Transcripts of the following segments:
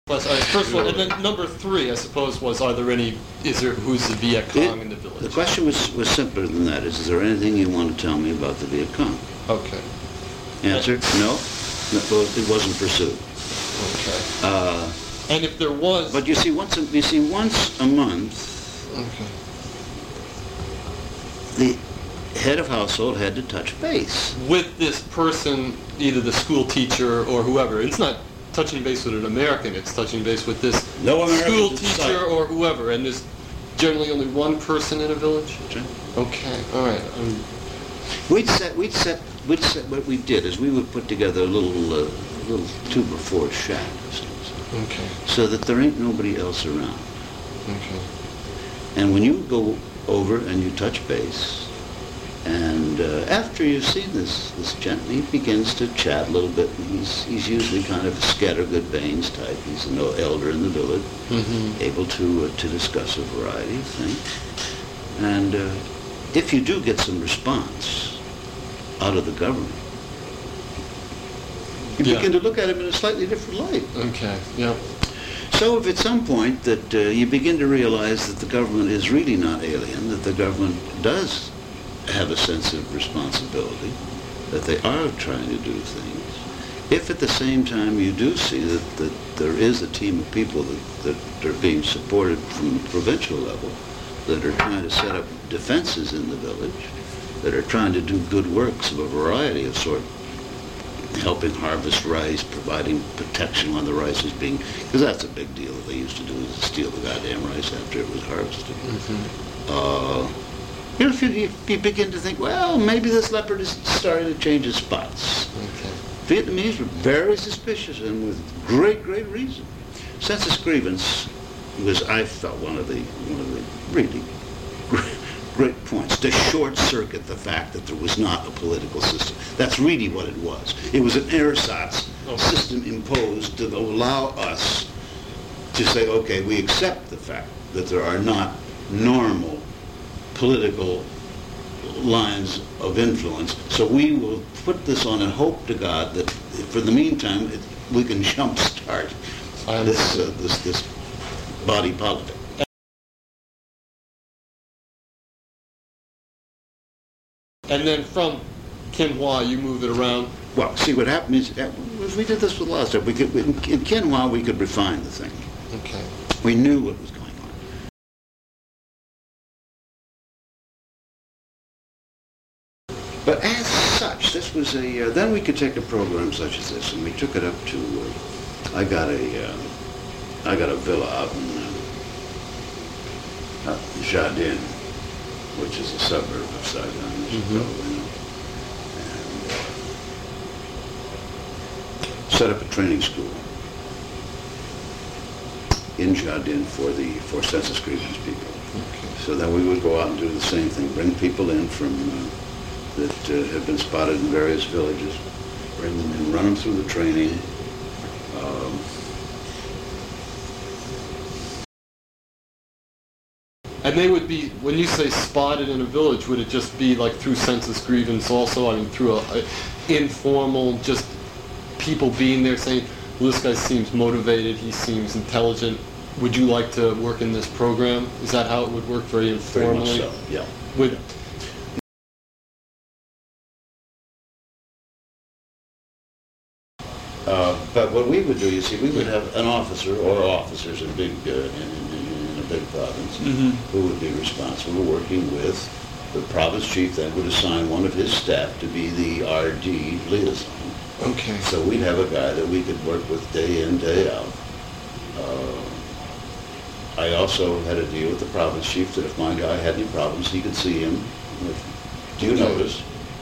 First one, and then number 3, I suppose, was: who's the Viet Cong in the village? The question was simpler than that. Is there anything you want to tell me about the Viet Cong? Okay. Answer: no. It wasn't pursued. Okay. And if there was, but you see, once a month, okay, the head of household had to touch base with this person, either the school teacher or whoever. It's not touching base with an American, it's touching base with this school teacher or whoever, and there's generally only one person in a village? Sure. Okay, all right. What we did is we would put together a little 2x4 shack, okay, so that there ain't nobody else around. Okay. And when you go over and you touch base, and after you've seen this gentleman, he begins to chat a little bit. And he's usually kind of a scattergood Baines type. He's an elder in the village, able to discuss a variety of things. And if you do get some response out of the government, you begin to look at him in a slightly different light. Okay. Yeah. So if at some point that you begin to realize that the government is really not alien, that the government does have a sense of responsibility, that they are trying to do things, if at the same time you do see that there is a team of people that are being supported from the provincial level, that are trying to set up defenses in the village, that are trying to do good works of a variety of sorts, helping harvest rice, providing protection when the rice is being, because that's a big deal that they used to do, is to steal the goddamn rice after it was harvested. If you begin to think, well, maybe this leopard is starting to change his spots. Okay. Vietnamese were very suspicious, and with great reason. Census grievance was, I felt, one of the really great points to short-circuit the fact that there was not a political system. That's really what it was. It was an ersatz system imposed to allow us to say, okay, we accept the fact that there are not normal political lines of influence, so we will put this on and hope to God that for the meantime we can jumpstart this body politic. And then from Kinh Hoa, you move it around? Well, see, what happened is, we did this with a lot of stuff. In Kinh Hoa, we could refine the thing. Okay. We knew what was going on. But as such, this was then we could take a program such as this, and we took it up to, I got a villa out in Gia Dinh, which is a suburb of Saigon, as you probably know, and set up a training school in Gia Dinh for census grievance people. Okay. So that we would go out and do the same thing, bring people in from that have been spotted in various villages, bring them in, run them through the training. And they would be, when you say spotted in a village, would it just be like through census grievance also? I mean, through a informal, just people being there saying, well, this guy seems motivated, he seems intelligent. Would you like to work in this program? Is that how it would work, very informally? Very much so, yeah. But what we would do, you see, we would have an officer or officers in a big province who would be responsible, working with the province chief. Then would assign one of his staff to be the RD liaison. Okay. So we'd have a guy that we could work with day in, day out. I also had a deal with the province chief that if my guy had any problems, he could see him. Do you notice?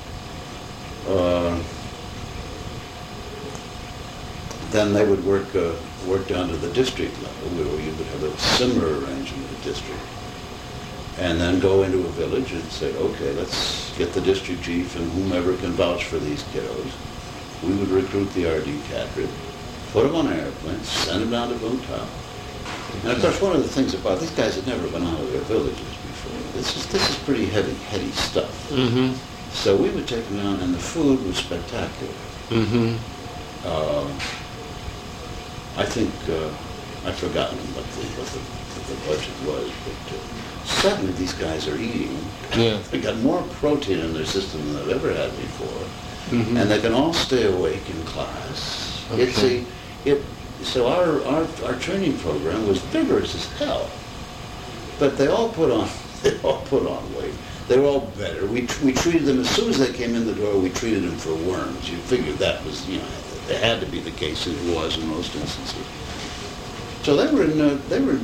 Then they would work down to the district level, where you would have a similar arrangement with district. And then go into a village and say, okay, let's get the district chief and whomever can vouch for these kiddos. We would recruit the RD cadre, put them on an airplane, send them down to Vung Tau. And of course, one of the things about these guys had never been out of their villages before. This is pretty heady stuff. So we would take them down, and the food was spectacular. I think I've forgotten what the budget was, but suddenly these guys are eating. Yeah. They got more protein in their system than they've ever had before, Mhm. and they can all stay awake in class. Okay. So our training program was vigorous as hell, but they all put on weight. They were all better. We treated them as soon as they came in the door. We treated them for worms. You figured that was, you know, it had to be the case, and it was in most instances. So they were.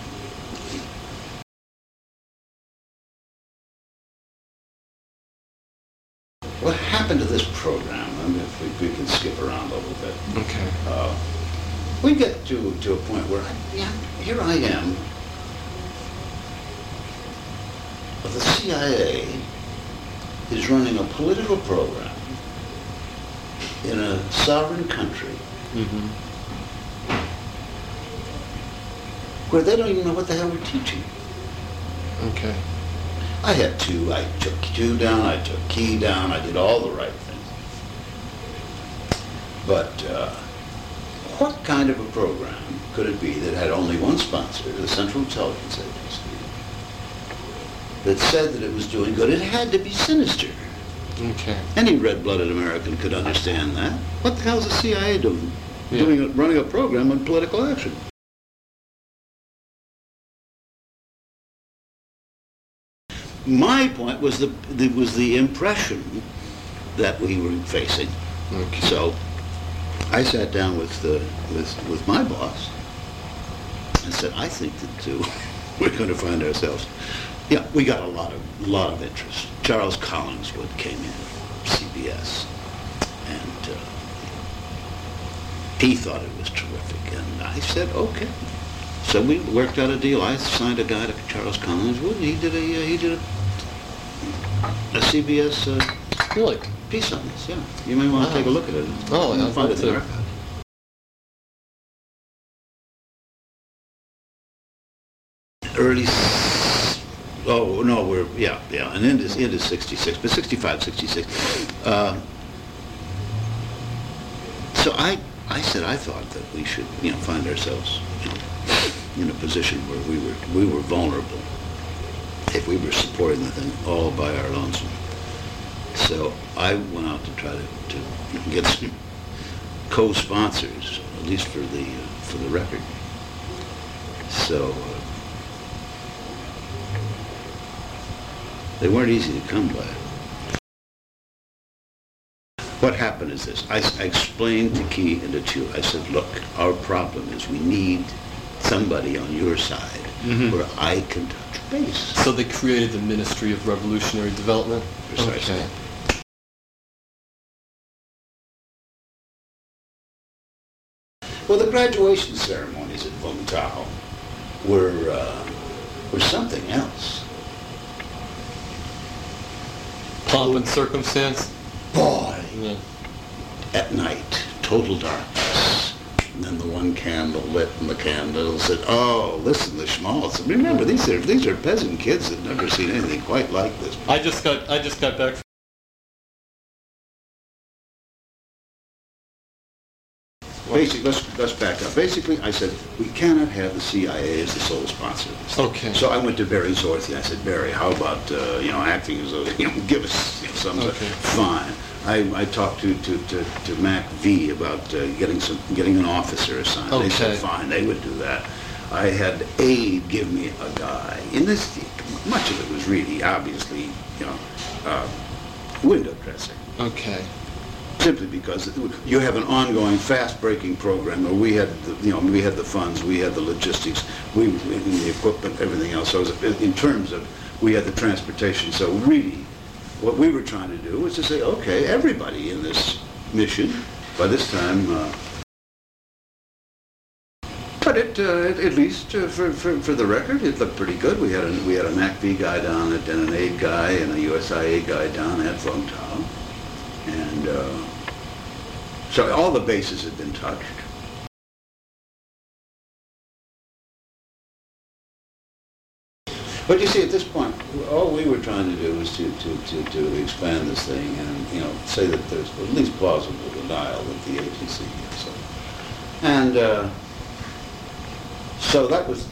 What happened to this program? I mean, if we can skip around a little bit. Okay. We get to a point where, here I am. The CIA is running a political program in a sovereign country Mhm. where they don't even know what the hell we're teaching. Okay. I took Q down, I took key down, I did all the right things. But what kind of a program could it be that had only one sponsor, the Central Intelligence Agency, that said that it was doing good? It had to be sinister. Okay. Any red-blooded American could understand that. What the hell is the CIA doing? Yeah. Running a program on political action. My point was the impression that we were facing. Okay. So I sat down with my boss and said, I think that we're going to find ourselves. Yeah, we got a lot of interest. Charles Collingswood came in, CBS, and he thought it was terrific, and I said, okay. So we worked out a deal. I signed a guy to Charles Collingswood, and he did a CBS Really? piece on this. Yeah, you may want to take a look at it. Oh, You'll I'd find love it in the to. archive. And into 66, but 65, 66. So I said I thought that we should, find ourselves, in a position where we were vulnerable if we were supporting the thing all by our lonesome. So I went out to try to get some co-sponsors, at least for the record. So they weren't easy to come by. What happened is this. I explained to Key and to Chu, I said, look, our problem is we need somebody on your side where I can touch base. So they created the Ministry of Revolutionary Development? Precisely. Okay. Well, the graduation ceremonies at Vung Tau were something else. Pomp and circumstance? Boy, Yeah. at night, total darkness. And then the one candle lit, and the candle said, "Oh, listen, the schmaltz." Remember, these are peasant kids that never seen anything quite like this. I just got back from Basically, let's back up. Basically, I said, we cannot have the CIA as the sole sponsor of this. Okay. So I went to Barry Zorthi. I said, Barry, how about, acting as a, give us some, Okay. fine. I talked to Mac V about getting an officer assigned. They said, Okay. fine, they would do that. I had Abe give me a guy. In this, much of it was really, obviously, window dressing. Okay. Simply because you have an ongoing, fast-breaking program where we had the funds, we had the logistics, the equipment, everything else. So in terms of, we had the transportation. So really, what we were trying to do was to say, okay, everybody in this mission, by this time, but at least for the record, it looked pretty good. We had a MACV guy down at, and an AID guy, and a USIA guy down at Vung Tau. And so all the bases had been touched. But you see, at this point, all we were trying to do was to expand this thing and, say that there's at least plausible denial that the agency. And So that was...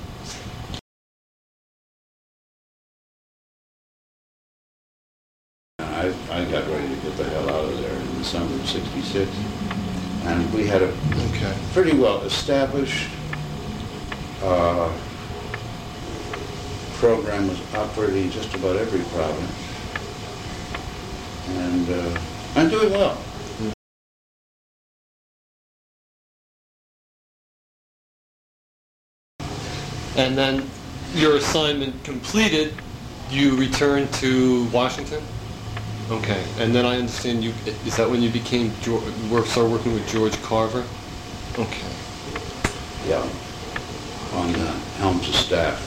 I got ready to get the hell out of there in the summer of '66. And we had a pretty well established program was operating just about every province. And I'm doing well. And then your assignment completed, you returned to Washington? Okay. And then I understand you, is that when you became, started working with George Carver? Okay. Yeah. On Helms' staff.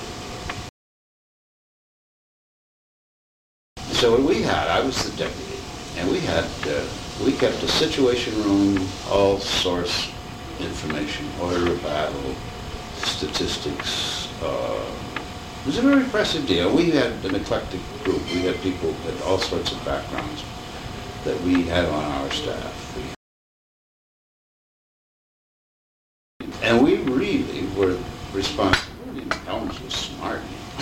So what we had, I was the deputy, and we had, we kept a situation room, all source information, order of battle, statistics. It was a very impressive deal. We had an eclectic group. We had people with all sorts of backgrounds that we had on our staff. And we really were responsible. Helms was smart.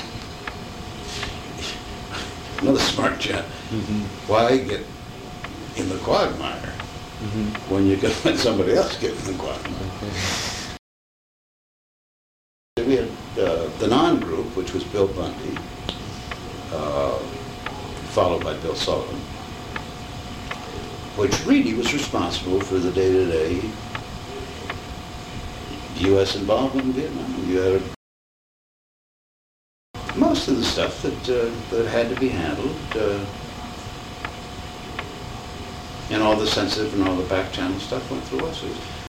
Another smart gent. Mm-hmm. Why get in the quagmire when you can let somebody else get in the quagmire? Okay. We had the non-group, which was Bill Bundy, followed by Bill Sullivan, which really was responsible for the day-to-day U.S. involvement in Vietnam. You had most of the stuff that had to be handled, and all the sensitive and all the back channel stuff went through us.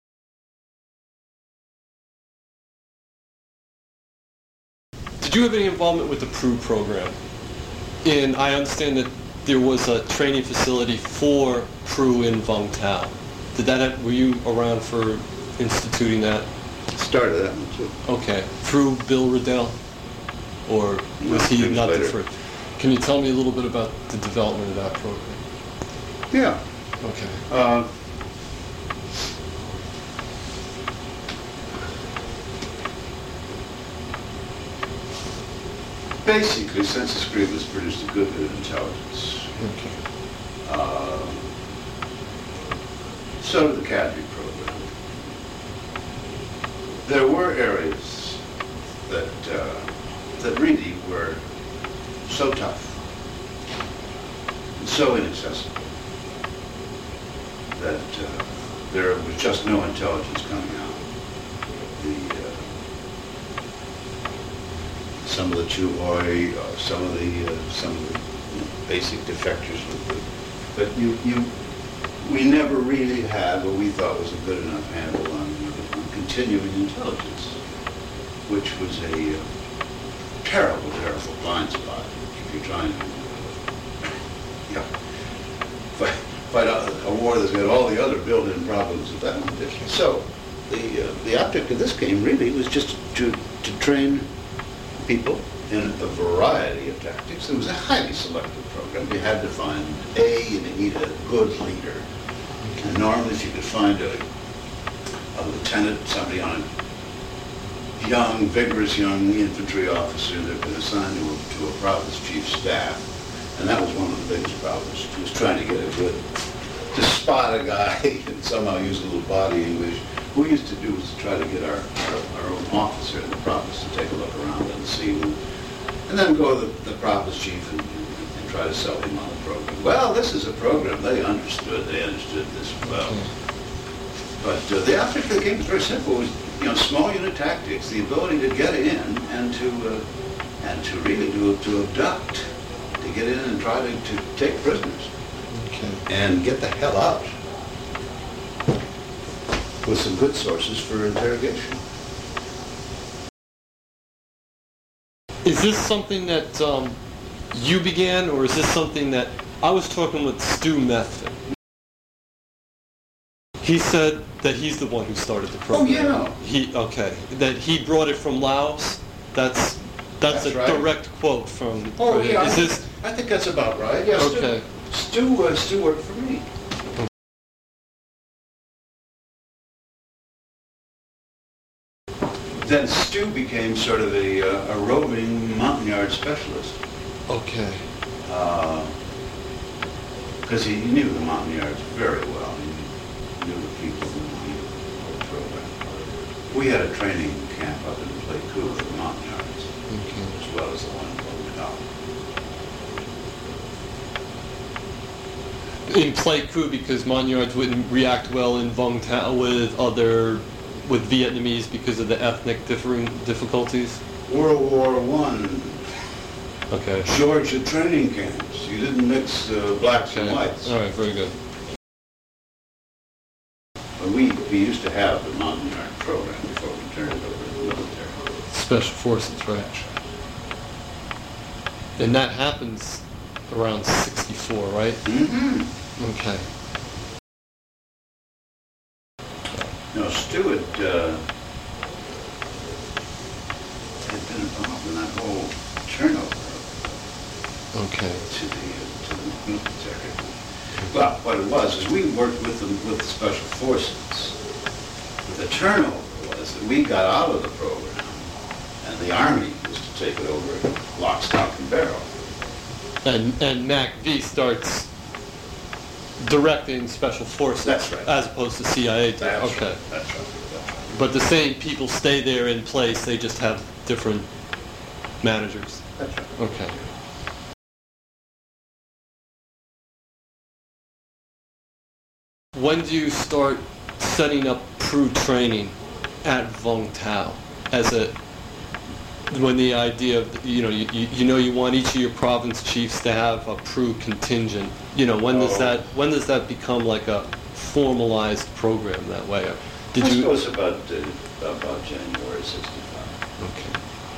Did you have any involvement with the PRU program? And I understand that there was a training facility for PRU in Vung Tau. Were you around for instituting that? Started that one too. Okay. Through Bill Riddell? Or was he not the first? Can you tell me a little bit about the development of that program? Yeah. Okay. Basically, Census Grievous produced a good bit of intelligence. Okay. So did the Cadre program. There were areas that really were so tough and so inaccessible that there was just no intelligence coming out. Some of the Chuhoi, some of the basic defectors were good, but we never really had what we thought was a good enough handle on continuing intelligence, which was a terrible, terrible blind spot if you're trying to fight a war that's got all the other built-in problems of that one. So the object of this game really was just to train people in a variety of tactics. It was a highly selective program. You had to find and you needed a good leader. And normally if you could find a lieutenant, somebody on a young, vigorous young infantry officer that had been assigned to a province chief staff, and that was one of the biggest problems. He was trying to get to spot a guy and somehow use a little body English. What we used to do was to try to get our own officer in the province to take a look around and see who, and then go to the province chief and try to sell him on the program. Well, this is a program they understood this well. But the object of the game was very simple. It was, small unit tactics, the ability to get in and to really to abduct, to get in and try to take prisoners, and get the hell out, with some good sources for interrogation. Is this something that you began, or is this something that I was talking with Stu Methvin? He said that he's the one who started the program. Oh yeah. That he brought it from Laos. That's a right. direct quote from. Oh yeah. I think that's about right. Yeah. Okay. Stu worked for me. Then Stu became sort of a roving Montagnard specialist. Okay. Because he knew the Montagnards very well. He knew the people who knew the whole program. We had a training camp up in Pleiku for the Montagnards, as well as the one in Vung Tau. In Pleiku, because Montagnards wouldn't react well in Vung Tau with Vietnamese because of the ethnic difficulties? World War I, Okay. Georgia training camps. You didn't mix blacks and whites. All right, very good. But we used to have the Montagnard program before we turned it over to the military. Special Forces, right. And that happens around 64, right? Mm-hmm. Okay. No, Stewart had been involved in that whole turnover Okay. to the military. Well, what it was is we worked with the Special Forces. The turnover was that we got out of the program, and the Army was to take it over lock, stock, and barrel. And MACV starts directing Special Forces. That's right. As opposed to CIA. That's Okay. right. That's right. But the same people stay there in place, they just have different managers. That's right. Okay. When do you start setting up crew training at Vung Tau? When the idea of, you want each of your province chiefs to have a crew contingent. When does that become like a formalized program that way? I suppose about January 65. Okay.